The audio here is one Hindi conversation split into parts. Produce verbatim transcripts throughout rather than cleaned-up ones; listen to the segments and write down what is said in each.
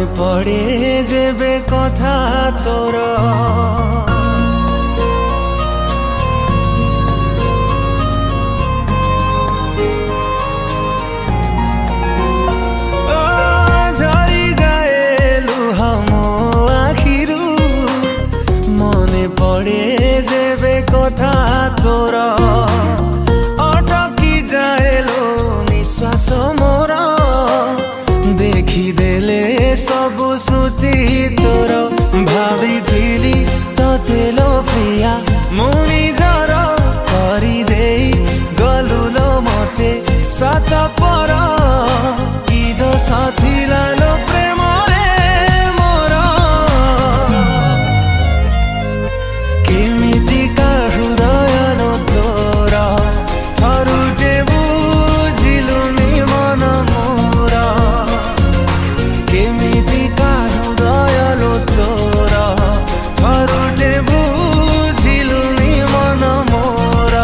पड़े जेबे कथा तोर झरी जाए लुह मो आखिरु मने पड़े जेबे कथा तोर अटकी जाए लो निश्वास मोर देखी देले सबु स्मृति तोर भावी थिली तते लो प्रिया मु निजर करी देई गलु लो मते सात पर कि दोष थिला लो प्रेम रे मोर केमिति का हृदय लो तोर थरुटे बुझिलुनी मन मोर केमिति का हृदय लो तोर थरुटे बुझिलुनी मन मोर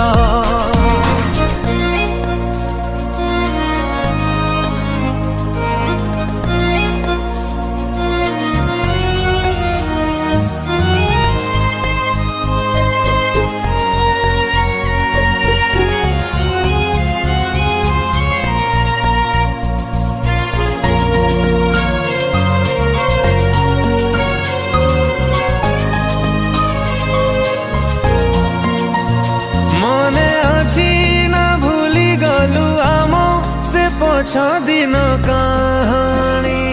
छ दिन कहानी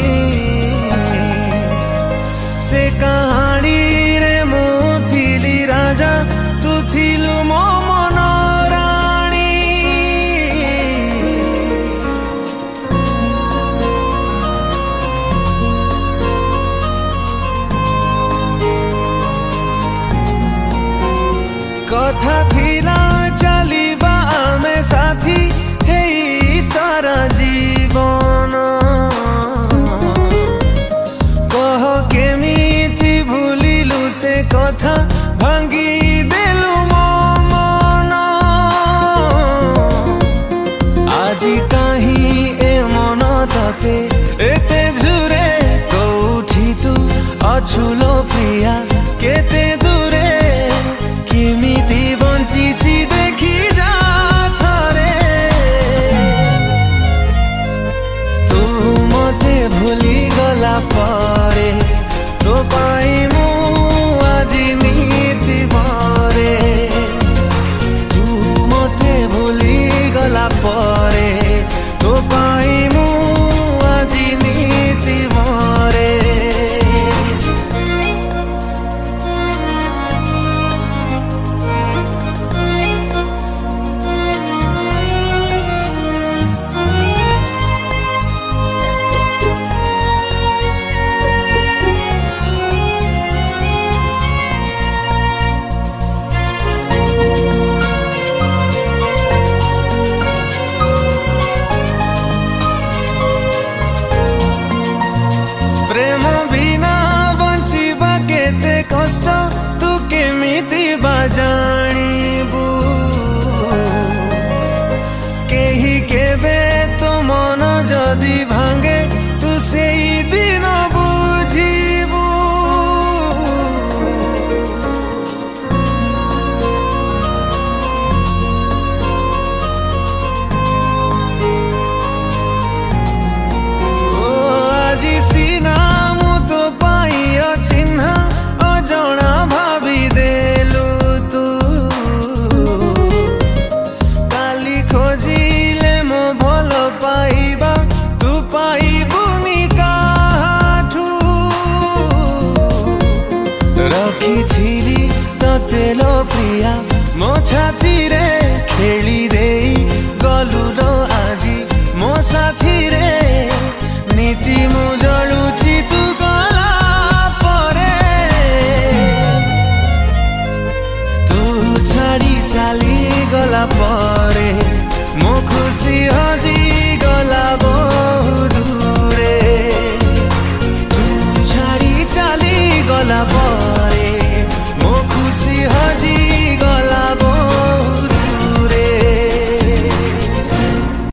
से कहानी रे मु थिली राजा तू थिलु मो मन राणी कथा थिला चलिबा आमे साथी सारा जीवन कह केमिति भूलिलु से कथा भांगी देलु मो मन आजी काहीं ए मन तते एते झुरे कोठी तू अछुलो प्रिया केते दूरे केमिति बंचिछि देखी जा भूली गला परे तो पाई मु आजी नीति मरे तू मते भूली गला परे तो पाई मु आजी नीति मरे प्रेम बिना बंचिबा केते कष्ट तू केमिति बाजाणीबू केही केबे तो मन जदि भांगे तू सेई दिन बुझीबू ओ आजी सीना अजणा भाभी देलु तू काली खोजिले मो भल पाइबा तू पाइबुनी काठू रखी थिली तते लो प्रिया मो छाती रे खेली देई गलु लो आजी मो साथी रे नीति मु जलुची तू गला छाड़ी चली गला परे मो खुशी